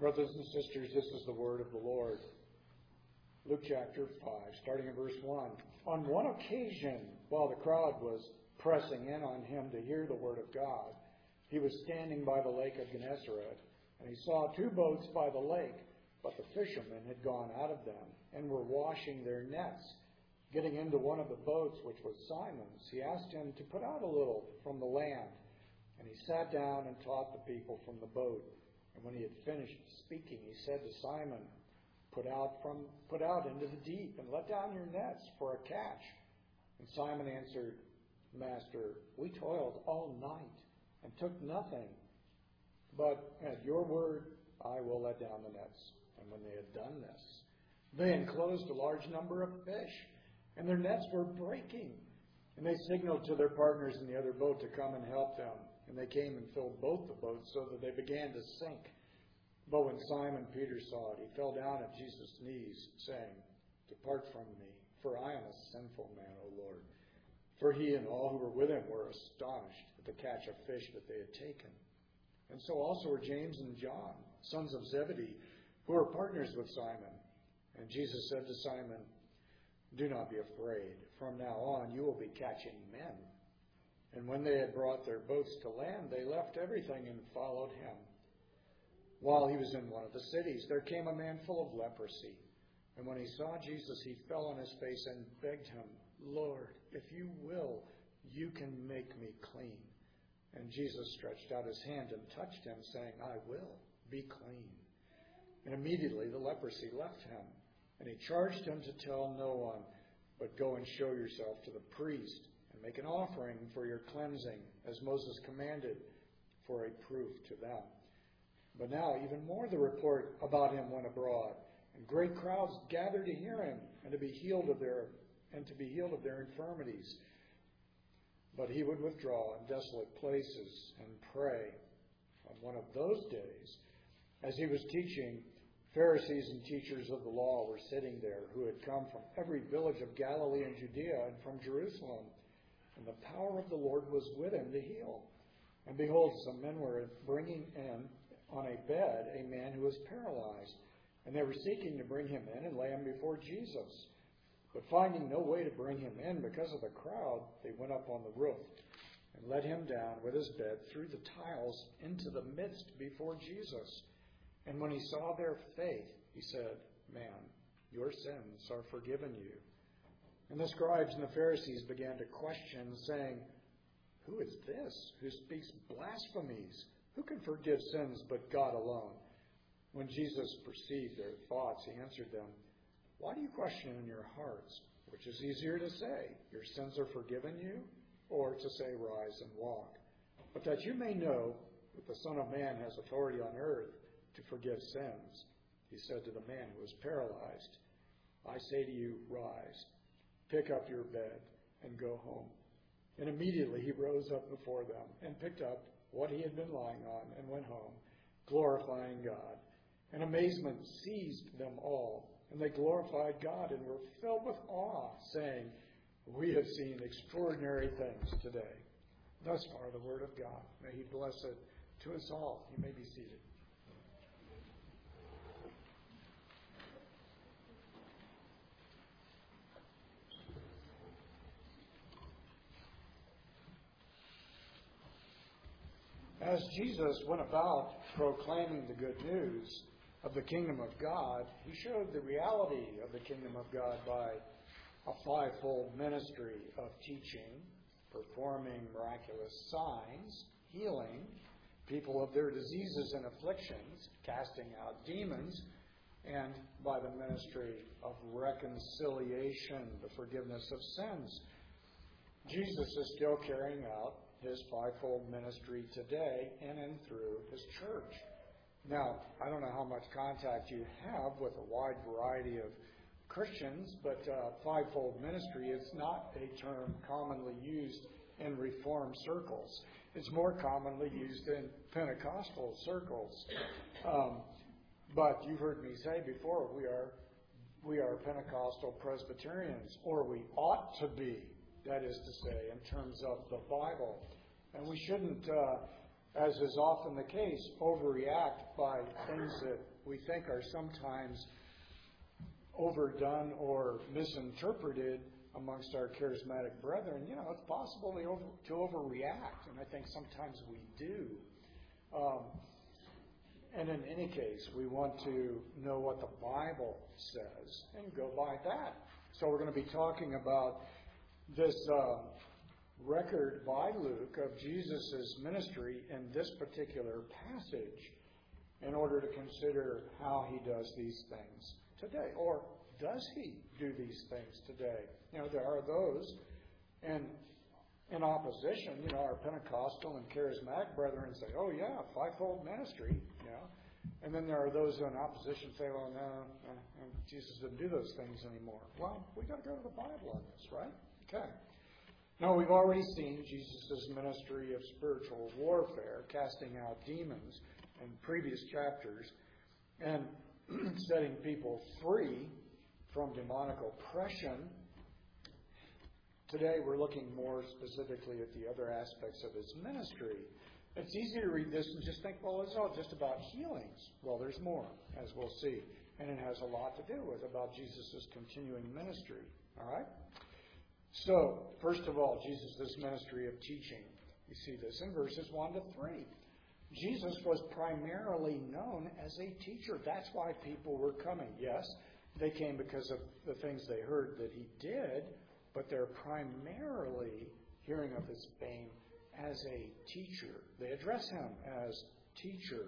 Brothers and sisters, this is the word of the Lord. Luke chapter 5, starting in verse 1. On one occasion, while the crowd was pressing in on him to hear the word of God, he was standing by the lake of Gennesaret, and he saw two boats by the lake, but the fishermen had gone out of them and were washing their nets. Getting into one of the boats, which was Simon's, he asked him to put out a little from the land. And he sat down and taught the people from the boat. And when he had finished speaking, he said to Simon, Put out into the deep and let down your nets for a catch. And Simon answered, Master, we toiled all night and took nothing. But at your word, I will let down the nets. And when they had done this, they enclosed a large number of fish, and their nets were breaking. And they signaled to their partners in the other boat to come and help them. And they came and filled both the boats so that they began to sink. But when Simon Peter saw it, he fell down at Jesus' knees, saying, Depart from me, for I am a sinful man, O Lord. For he and all who were with him were astonished at the catch of fish that they had taken. And so also were James and John, sons of Zebedee, who were partners with Simon. And Jesus said to Simon, Do not be afraid. From now on you will be catching men. And when they had brought their boats to land, they left everything and followed him. While he was in one of the cities, there came a man full of leprosy. And when he saw Jesus, he fell on his face and begged him, Lord, if you will, you can make me clean. And Jesus stretched out his hand and touched him, saying, I will, be clean. And immediately the leprosy left him. And he charged him to tell no one, but go and show yourself to the priest, and make an offering for your cleansing, as Moses commanded, for a proof to them. But now even more the report about him went abroad, and great crowds gathered to hear him and to be healed of their infirmities. But he would withdraw in desolate places and pray. On one of those days, as he was teaching, Pharisees and teachers of the law were sitting there, who had come from every village of Galilee and Judea and from Jerusalem. And the power of the Lord was with him to heal. And behold, some men were bringing in on a bed a man who was paralyzed. And they were seeking to bring him in and lay him before Jesus. But finding no way to bring him in because of the crowd, they went up on the roof and let him down with his bed through the tiles into the midst before Jesus. And when he saw their faith, he said, Man, your sins are forgiven you. And the scribes and the Pharisees began to question, saying, Who is this who speaks blasphemies? Who can forgive sins but God alone? When Jesus perceived their thoughts, he answered them, Why do you question in your hearts? Which is easier to say, Your sins are forgiven you, or to say, Rise and walk? But that you may know that the Son of Man has authority on earth to forgive sins, he said to the man who was paralyzed, I say to you, rise, pick up your bed, and go home. And immediately he rose up before them and picked up what he had been lying on and went home, glorifying God. And amazement seized them all, and they glorified God and were filled with awe, saying, We have seen extraordinary things today. Thus far the word of God. May he bless it to us all. You may be seated. As Jesus went about proclaiming the good news of the kingdom of God, he showed the reality of the kingdom of God by a fivefold ministry of teaching, performing miraculous signs, healing people of their diseases and afflictions, casting out demons, and by the ministry of reconciliation, the forgiveness of sins. Jesus is still carrying out his fivefold ministry today in and through his church. Now, I don't know how much contact you have with a wide variety of Christians, but fivefold ministry is not a term commonly used in Reformed circles. It's more commonly used in Pentecostal circles. But you've heard me say before, we are Pentecostal Presbyterians, or we ought to be. That is to say, in terms of the Bible. And we shouldn't as is often the case, overreact by things that we think are sometimes overdone or misinterpreted amongst our charismatic brethren. It's possible to overreact, and I think sometimes we do. And in any case, we want to know what the Bible says and go by that. So we're going to be talking about this record by Luke of Jesus' ministry in this particular passage in order to consider how he does these things today. Or does he do these things today? There are those in opposition. Our Pentecostal and charismatic brethren say, oh yeah, fivefold ministry. And then there are those in opposition say, well, no, Jesus didn't do those things anymore. Well, we've got to go to the Bible on this, right? Okay. Now, we've already seen Jesus' ministry of spiritual warfare, casting out demons in previous chapters, and setting people free from demonic oppression. Today, we're looking more specifically at the other aspects of his ministry. It's easy to read this and just think, well, it's all just about healings. Well, there's more, as we'll see. And it has a lot to do with about Jesus' continuing ministry. All right? So, first of all, Jesus' ministry of teaching. You see this in verses 1 to 3. Jesus was primarily known as a teacher. That's why people were coming. Yes, they came because of the things they heard that he did, but they're primarily hearing of his fame as a teacher. They address him as teacher.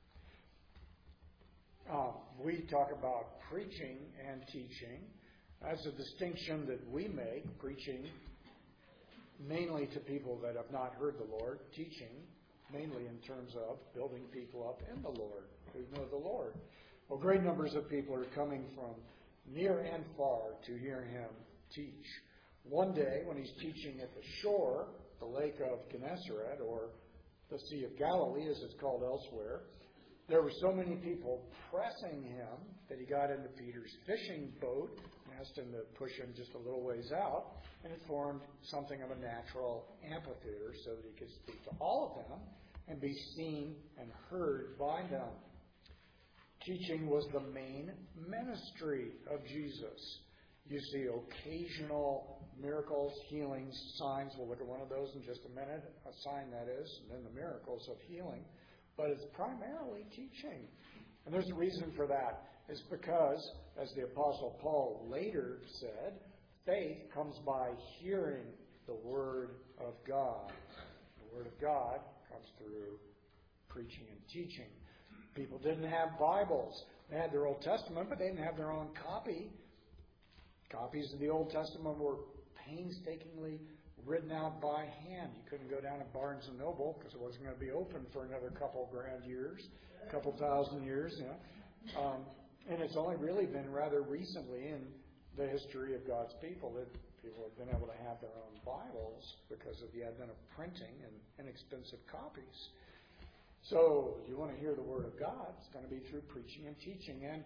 We talk about preaching and teaching. That's a distinction that we make, preaching mainly to people that have not heard the Lord, teaching mainly in terms of building people up in the Lord, who know the Lord. Well, great numbers of people are coming from near and far to hear him teach. One day, when he's teaching at the shore, the lake of Gennesaret, or the Sea of Galilee, as it's called elsewhere, there were so many people pressing him that he got into Peter's fishing boat and asked him to push him just a little ways out, and it formed something of a natural amphitheater so that he could speak to all of them and be seen and heard by them. Teaching was the main ministry of Jesus. You see occasional miracles, healings, signs. We'll look at one of those in just a minute, a sign that is, and then the miracles of healing. But it's primarily teaching. And there's a reason for that. It's because, as the Apostle Paul later said, faith comes by hearing the Word of God. The Word of God comes through preaching and teaching. People didn't have Bibles. They had their Old Testament, but they didn't have their own copy. Copies of the Old Testament were painstakingly written out by hand. You couldn't go down to Barnes & Noble because it wasn't going to be open for another couple thousand years. And it's only really been rather recently in the history of God's people that people have been able to have their own Bibles because of the advent of printing and inexpensive copies. So if you want to hear the Word of God, it's going to be through preaching and teaching. And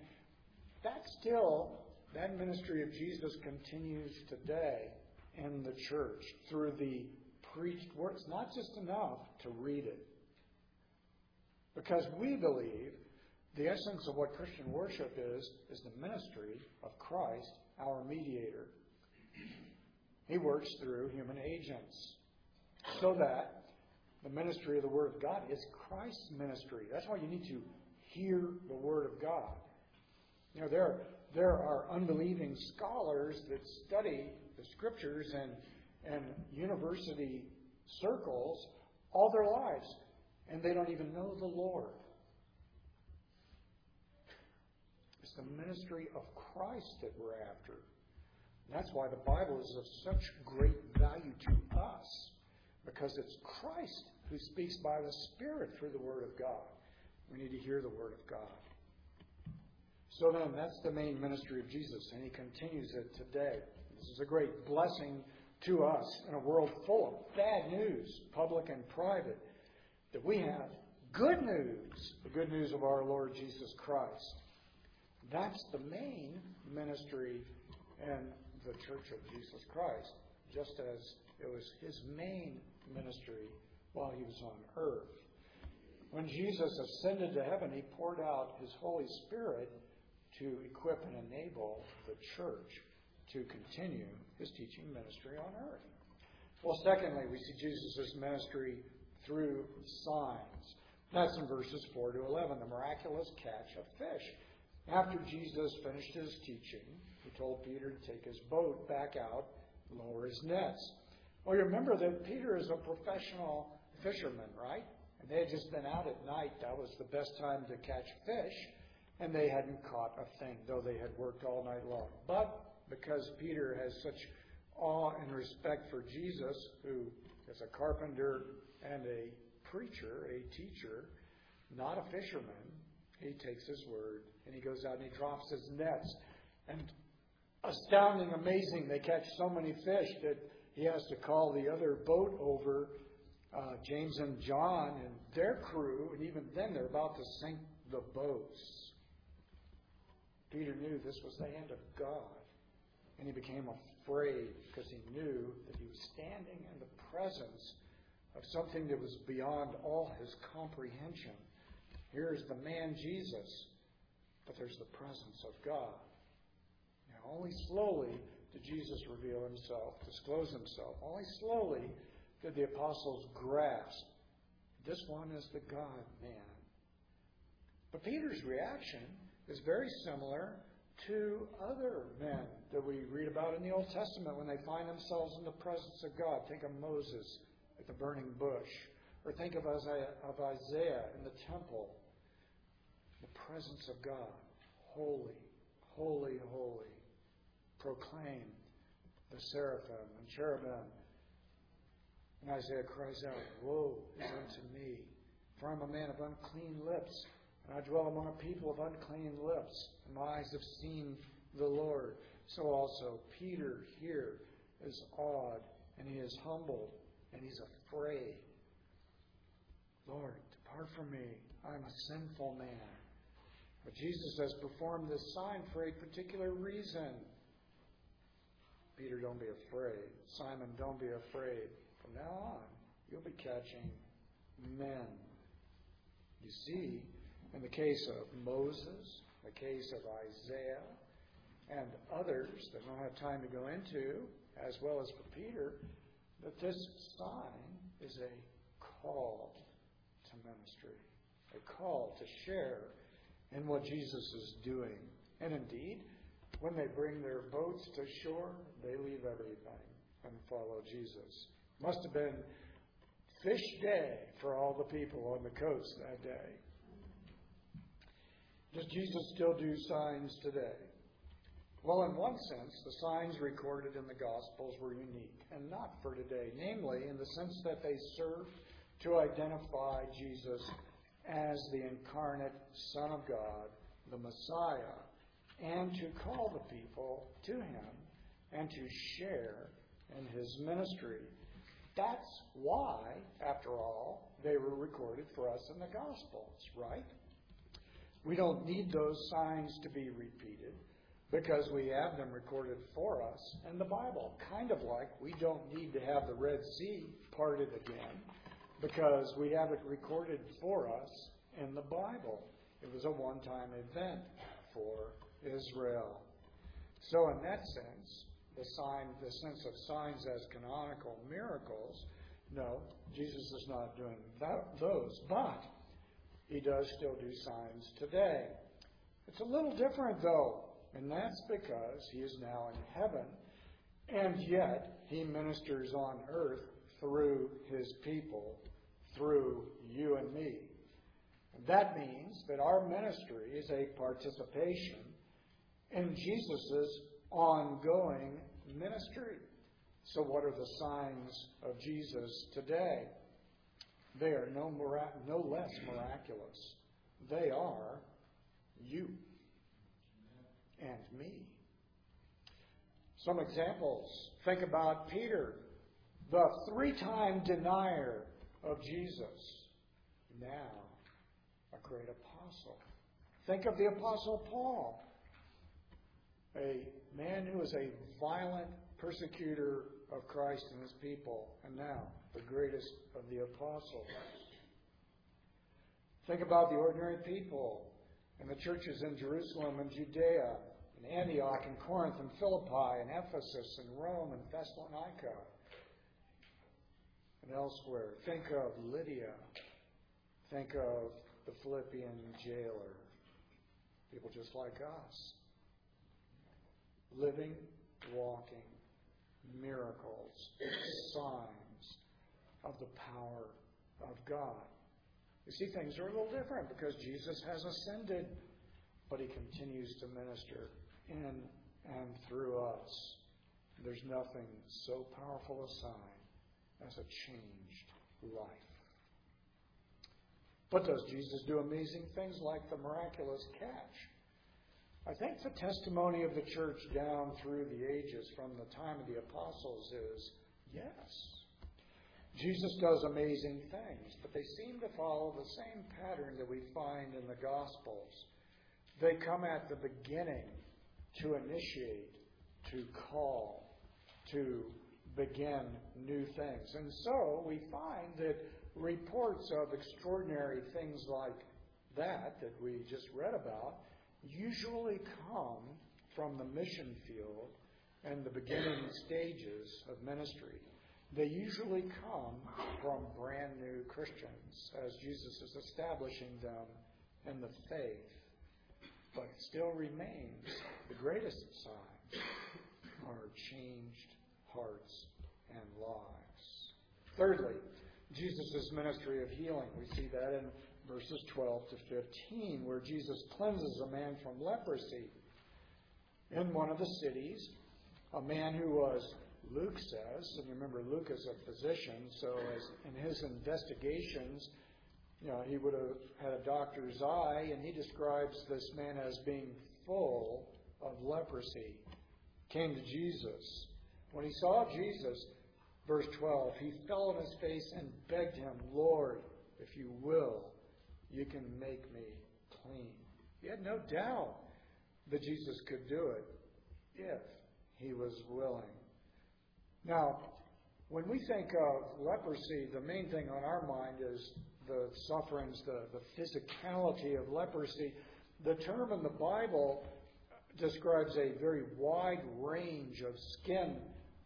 that ministry of Jesus continues today in the church through the preached word. It's not just enough to read it. Because we believe the essence of what Christian worship is the ministry of Christ, our mediator. He works through human agents so that the ministry of the Word of God is Christ's ministry. That's why you need to hear the Word of God. There are unbelieving scholars that study the Scriptures and university circles all their lives, and they don't even know the Lord. It's the ministry of Christ that we're after. That's why the Bible is of such great value to us, because it's Christ who speaks by the Spirit through the Word of God. We need to hear the Word of God. So then, that's the main ministry of Jesus, and he continues it today. This is a great blessing to us in a world full of bad news, public and private, that we have good news, the good news of our Lord Jesus Christ. That's the main ministry in the Church of Jesus Christ, just as it was his main ministry while he was on earth. When Jesus ascended to heaven, he poured out his Holy Spirit to equip and enable the church to continue his teaching ministry on earth. Well, secondly, we see Jesus' ministry through signs. That's in verses 4 to 11, the miraculous catch of fish. After Jesus finished his teaching, he told Peter to take his boat back out and lower his nets. Well, you remember that Peter is a professional fisherman, right? And they had just been out at night. That was the best time to catch fish. And they hadn't caught a thing, though they had worked all night long. But because Peter has such awe and respect for Jesus, who is a carpenter and a preacher, a teacher, not a fisherman, he takes his word and he goes out and he drops his nets. And astounding, amazing, they catch so many fish that he has to call the other boat over, James and John and their crew, and even then they're about to sink the boats. Peter knew this was the hand of God, and he became afraid because he knew that he was standing in the presence of something that was beyond all his comprehension. Here is the man Jesus, but there's the presence of God. Now, only slowly did Jesus reveal himself, disclose himself. Only slowly did the apostles grasp this one is the God-man. But Peter's reaction is very similar to other men that we read about in the Old Testament when they find themselves in the presence of God. Think of Moses at the burning bush, or think of Isaiah in the temple. The presence of God. Holy, holy, holy. Proclaim the seraphim and cherubim. And Isaiah cries out, woe is unto me, for I am a man of unclean lips, and I dwell among a people of unclean lips, and my eyes have seen the Lord. So also Peter here is awed, and he is humbled, and he's afraid. Lord, depart from me, I am a sinful man. But Jesus has performed this sign for a particular reason. Peter, don't be afraid. Simon, don't be afraid. From now on, you'll be catching men. You see, in the case of Moses, the case of Isaiah, and others that I don't have time to go into, as well as for Peter, that this sign is a call to ministry, a call to share in what Jesus is doing. And indeed, when they bring their boats to shore, they leave everything and follow Jesus. Must have been fish day for all the people on the coast that day. Does Jesus still do signs today? Well, in one sense, the signs recorded in the Gospels were unique and not for today. Namely, in the sense that they served to identify Jesus as the incarnate Son of God, the Messiah, and to call the people to him and to share in his ministry. That's why, after all, they were recorded for us in the Gospels, right? We don't need those signs to be repeated because we have them recorded for us in the Bible. Kind of like we don't need to have the Red Sea parted again because we have it recorded for us in the Bible. It was a one-time event for Israel. So in that sense, the sense of signs as canonical miracles, no, Jesus is not doing those, but he does still do signs today. It's a little different, though, and that's because he is now in heaven, and yet he ministers on earth through his people, through you and me. And that means that our ministry is a participation in Jesus' ongoing ministry. So what are the signs of Jesus today? They are no less miraculous. They are you and me. Some examples. Think about Peter, the 3-time denier of Jesus. Now, a great apostle. Think of the Apostle Paul, a man who was a violent persecutor of Christ and his people, and now the greatest of the apostles. Think about the ordinary people and the churches in Jerusalem and Judea, and Antioch and Corinth and Philippi and Ephesus and Rome and Thessalonica and elsewhere. Think of Lydia. Think of the Philippian jailer. People just like us. Living, walking, miracles, signs of the power of God. You see, things are a little different because Jesus has ascended, but He continues to minister in and through us. There's nothing so powerful a sign as a changed life. But does Jesus do amazing things like the miraculous catch? I think the testimony of the church down through the ages from the time of the apostles is yes. Jesus does amazing things, but they seem to follow the same pattern that we find in the Gospels. They come at the beginning to initiate, to call, to begin new things. And so we find that reports of extraordinary things like that we just read about usually come from the mission field and the beginning stages of ministry. They usually come from brand new Christians as Jesus is establishing them in the faith. But still remains the greatest signs are changed hearts and lives. Thirdly, Jesus' ministry of healing. We see that in verses 12 to 15, where Jesus cleanses a man from leprosy. In one of the cities, a man who was, Luke says, and remember Luke is a physician, so as in his investigations, he would have had a doctor's eye, and he describes this man as being full of leprosy. Came to Jesus. When he saw Jesus, verse 12, he fell on his face and begged him, Lord, if you will, you can make me clean. He had no doubt that Jesus could do it if he was willing. Now, when we think of leprosy, the main thing on our mind is the sufferings, the physicality of leprosy. The term in the Bible describes a very wide range of skin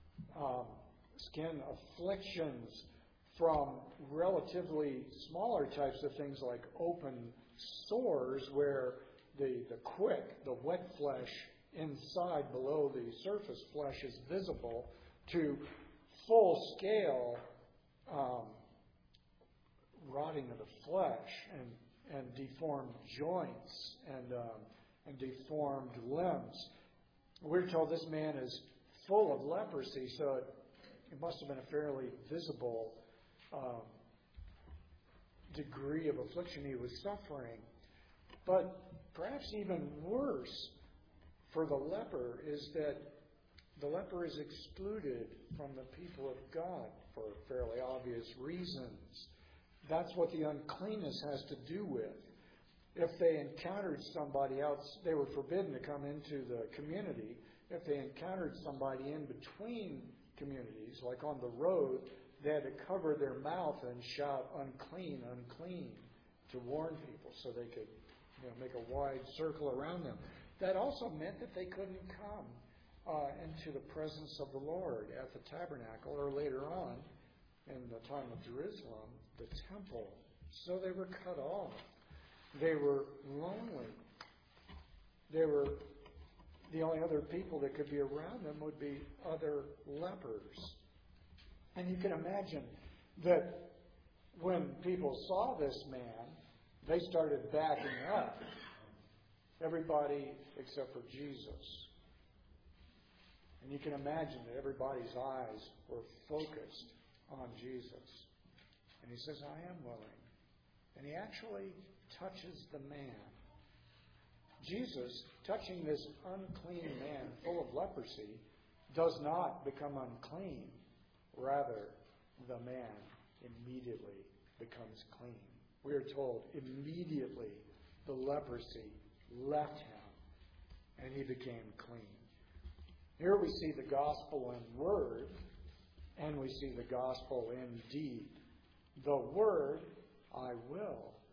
afflictions, from relatively smaller types of things like open sores where the wet flesh inside below the surface flesh is visible, to full-scale rotting of the flesh and deformed joints and deformed limbs. We're told this man is full of leprosy, so it must have been a fairly visible degree of affliction he was suffering. But perhaps even worse for the leper is that the leper is excluded from the people of God for fairly obvious reasons. That's what the uncleanness has to do with. If they encountered somebody else, they were forbidden to come into the community. If they encountered somebody in between communities, like on the road, they had to cover their mouth and shout, unclean, unclean, to warn people so they could make a wide circle around them. That also meant that they couldn't come into the presence of the Lord at the tabernacle, or later on, in the time of Jerusalem, the temple. So they were cut off. They were lonely. The only other people that could be around them would be other lepers. And you can imagine that when people saw this man, they started backing up. Everybody except for Jesus. And you can imagine that everybody's eyes were focused on Jesus. And he says, I am willing. And he actually touches the man. Jesus, touching this unclean man full of leprosy, does not become unclean. Rather, the man immediately becomes clean. We are told immediately the leprosy left him and he became clean. Here we see the gospel in word, and we see the gospel in deed. The word, I will,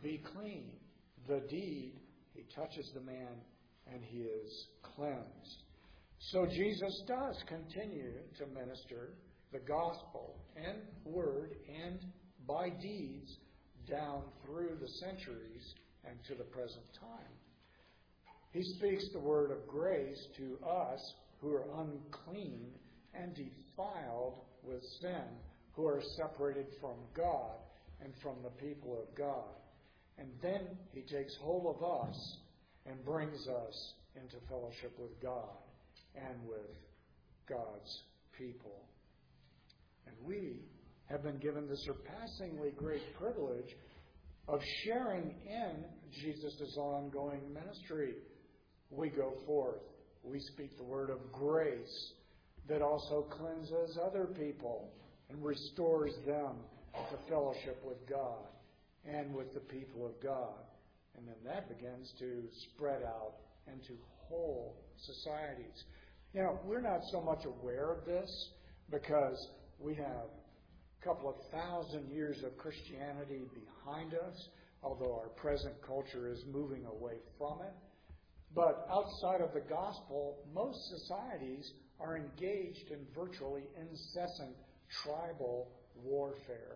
be clean. The deed, he touches the man and he is cleansed. So Jesus does continue to minister the gospel and word and by deeds down through the centuries and to the present time. He speaks the word of grace to us who are unclean and defiled with sin, who are separated from God and from the people of God. And then he takes hold of us and brings us into fellowship with God and with God's people. And we have been given the surpassingly great privilege of sharing in Jesus' ongoing ministry. We go forth. We speak the word of grace that also cleanses other people and restores them to fellowship with God and with the people of God. And then that begins to spread out into whole societies. You know, we're not so much aware of this because we have a couple of thousand years of Christianity behind us, although our present culture is moving away from it. But outside of the gospel, most societies are engaged in virtually incessant tribal warfare.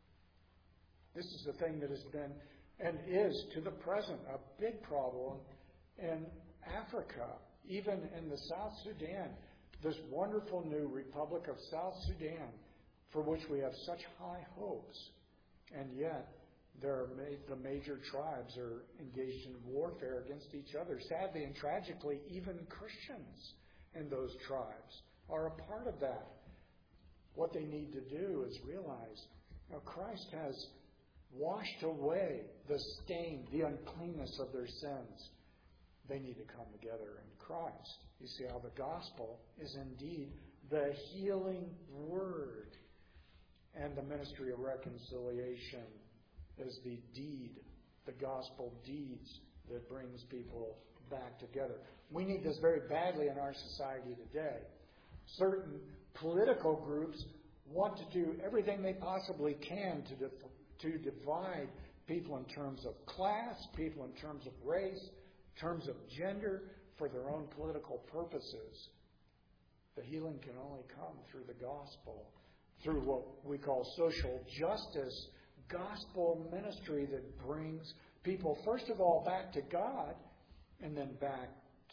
This is the thing that has been and is to the present a big problem in Africa, even in the South Sudan, this wonderful new Republic of South Sudan, for which we have such high hopes. And yet, the major tribes are engaged in warfare against each other. Sadly and tragically, even Christians in those tribes are a part of that. What they need to do is realize, Christ has washed away the stain, the uncleanness of their sins. They need to come together in Christ. You see how the gospel is indeed the healing word. And the ministry of reconciliation is the deed, the gospel deeds that brings people back together. We need this very badly in our society today. Certain political groups want to do everything they possibly can to divide people in terms of class, people in terms of race, terms of gender, for their own political purposes. The healing can only come through the gospel, through what we call social justice, gospel ministry that brings people, first of all, back to God, and then back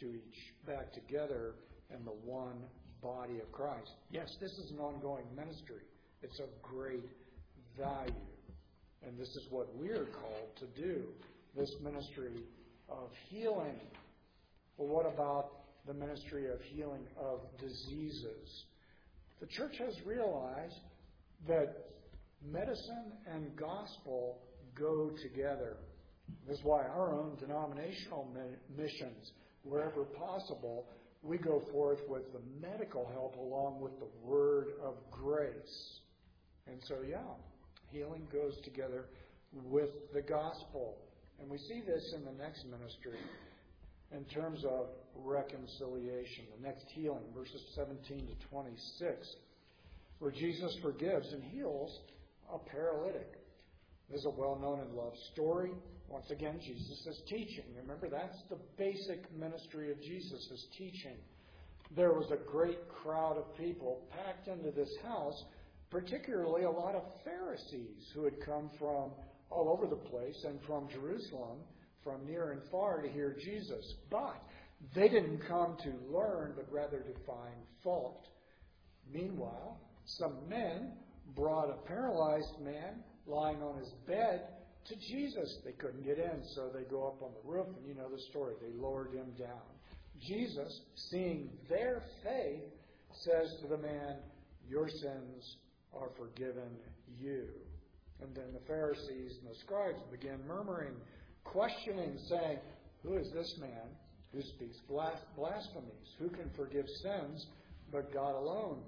together in the one body of Christ. Yes, this is an ongoing ministry. It's of great value. And this is what we're called to do, this ministry of healing. Well, what about the ministry of healing of diseases? The church has realized that medicine and gospel go together. This is why our own denominational missions, wherever possible, we go forth with the medical help along with the word of grace. And so, healing goes together with the gospel. And we see this in the next ministry in terms of reconciliation, the next healing, verses 17 to 26, where Jesus forgives and heals a paralytic. This is a well-known and loved story. Once again, Jesus is teaching. Remember, that's the basic ministry of Jesus, is teaching. There was a great crowd of people packed into this house, particularly a lot of Pharisees who had come from all over the place and from Jerusalem, from near and far, to hear Jesus. But they didn't come to learn, but rather to find fault. Meanwhile, some men brought a paralyzed man lying on his bed to Jesus. They couldn't get in, so they go up on the roof, and you know the story. They lowered him down. Jesus, seeing their faith, says to the man, "Your sins are forgiven you." And then the Pharisees and the scribes began murmuring, questioning, saying, "Who is this man who speaks blasphemies? Who can forgive sins but God alone?"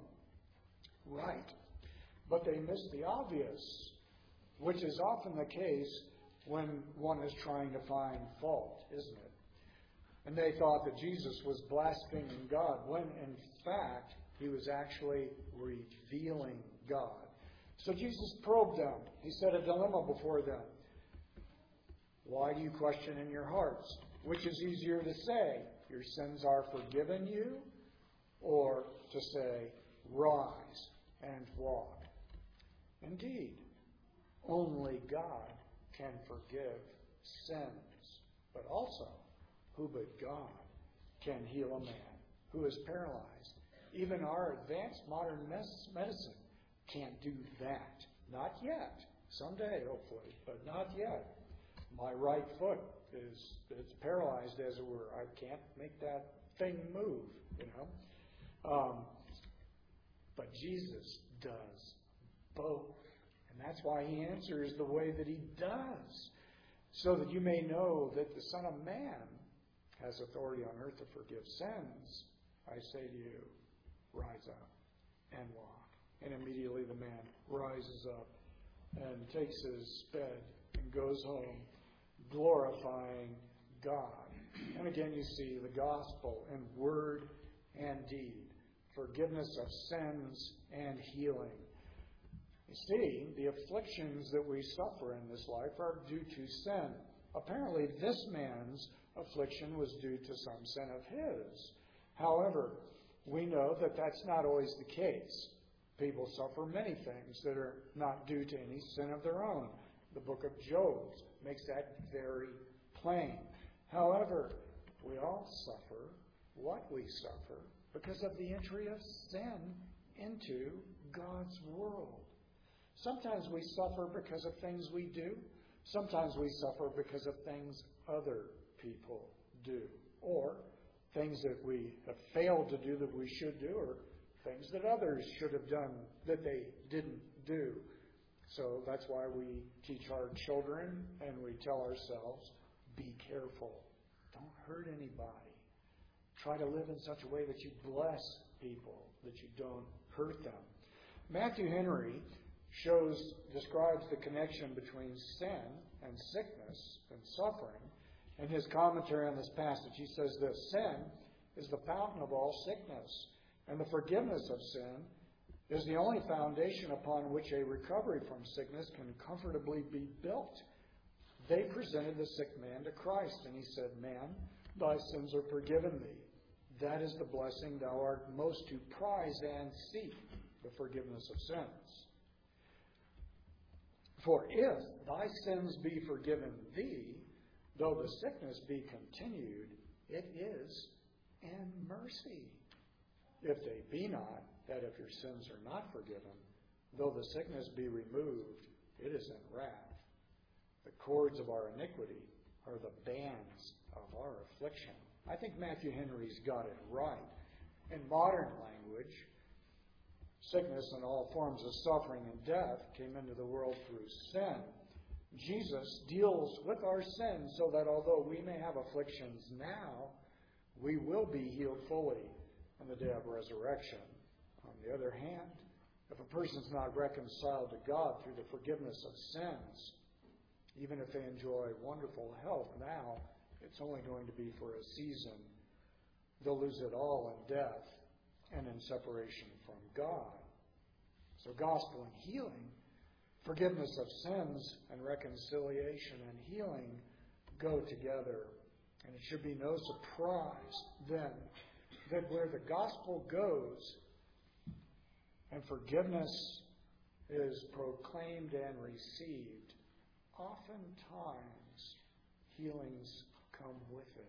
Right. But they missed the obvious, which is often the case when one is trying to find fault, isn't it? And they thought that Jesus was blaspheming God, when in fact he was actually revealing God. So Jesus probed them. He set a dilemma before them. Why do you question in your hearts? Which is easier to say, your sins are forgiven you, or to say, rise and walk? Indeed, only God can forgive sins. But also, who but God can heal a man who is paralyzed? Even our advanced modern medicine can't do that. Not yet. Someday, hopefully, but not yet. My right foot it's paralyzed, as it were. I can't make that thing move, But Jesus does both. And that's why he answers the way that he does. So that you may know that the Son of Man has authority on earth to forgive sins. I say to you, rise up and walk. And immediately the man rises up and takes his bed and goes home, glorifying God. And again you see the gospel in word and deed. Forgiveness of sins and healing. You see, the afflictions that we suffer in this life are due to sin. Apparently, this man's affliction was due to some sin of his. However, we know that that's not always the case. People suffer many things that are not due to any sin of their own. The book of Job makes that very plain. However, we all suffer what we suffer because of the entry of sin into God's world. Sometimes we suffer because of things we do. Sometimes we suffer because of things other people do. Or things that we have failed to do that we should do, or things that others should have done that they didn't do. So that's why we teach our children and we tell ourselves, be careful. Don't hurt anybody. Try to live in such a way that you bless people, that you don't hurt them. Matthew Henry describes the connection between sin and sickness and suffering. In his commentary on this passage, he says this: sin is the fountain of all sickness, and the forgiveness of sin is the only foundation upon which a recovery from sickness can comfortably be built. They presented the sick man to Christ, and he said, Man, thy sins are forgiven thee. That is the blessing thou art most to prize and seek, the forgiveness of sins. For if thy sins be forgiven thee, though the sickness be continued, it is in mercy. If they be not, that if your sins are not forgiven, though the sickness be removed, it is in wrath. The cords of our iniquity are the bands of our affliction. I think Matthew Henry's got it right. In modern language, sickness and all forms of suffering and death came into the world through sin. Jesus deals with our sins so that although we may have afflictions now, we will be healed fully on the day of resurrection. On the other hand, if a person's not reconciled to God through the forgiveness of sins, even if they enjoy wonderful health now, it's only going to be for a season. They'll lose it all in death and in separation from God. So gospel and healing, forgiveness of sins and reconciliation and healing go together. And it should be no surprise then that where the gospel goes and forgiveness is proclaimed and received, oftentimes healings come with it.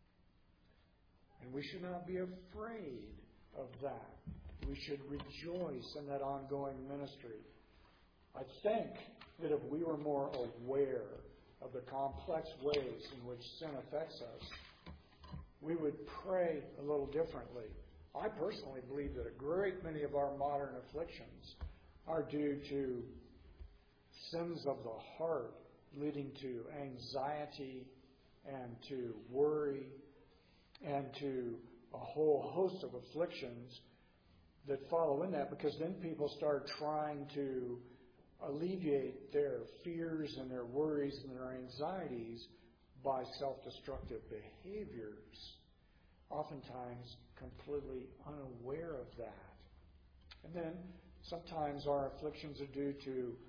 And we should not be afraid of that. We should rejoice in that ongoing ministry. I think that if we were more aware of the complex ways in which sin affects us, we would pray a little differently. I personally believe that a great many of our modern afflictions are due to sins of the heart, leading to anxiety and to worry and to a whole host of afflictions that follow in that, because then people start trying to alleviate their fears and their worries and their anxieties by self-destructive behaviors, oftentimes completely unaware of that. And then sometimes our afflictions are due to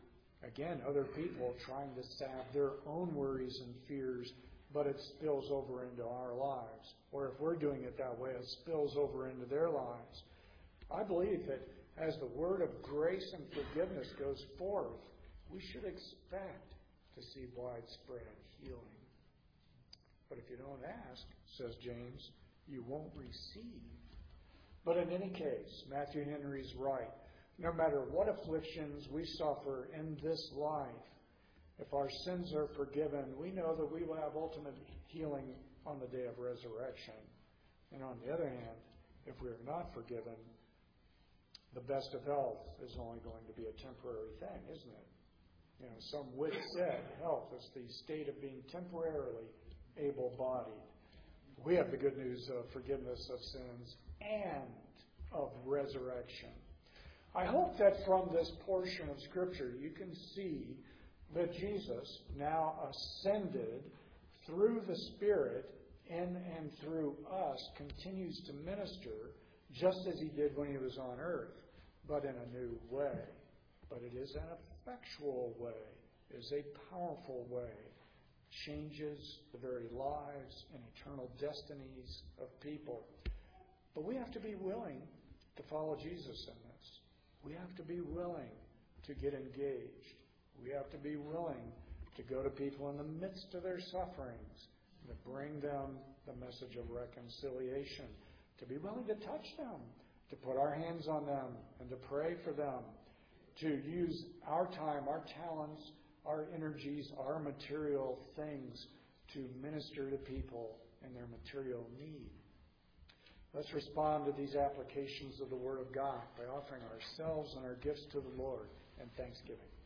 Again, other people trying to salve their own worries and fears, but it spills over into our lives. Or if we're doing it that way, it spills over into their lives. I believe that as the word of grace and forgiveness goes forth, we should expect to see widespread healing. But if you don't ask, says James, you won't receive. But in any case, Matthew Henry's right. No matter what afflictions we suffer in this life, if our sins are forgiven, we know that we will have ultimate healing on the day of resurrection. And on the other hand, if we are not forgiven, the best of health is only going to be a temporary thing, isn't it? You know, some wit said health is the state of being temporarily able-bodied. We have the good news of forgiveness of sins and of resurrection. I hope that from this portion of Scripture you can see that Jesus, now ascended through the Spirit in and through us, continues to minister just as he did when he was on earth, but in a new way. But it is an effectual way, it is a powerful way, changes the very lives and eternal destinies of people. But we have to be willing to follow Jesus in this. We have to be willing to get engaged. We have to be willing to go to people in the midst of their sufferings, to bring them the message of reconciliation, to be willing to touch them, to put our hands on them and to pray for them, to use our time, our talents, our energies, our material things to minister to people in their material need. Let's respond to these applications of the Word of God by offering ourselves and our gifts to the Lord in thanksgiving.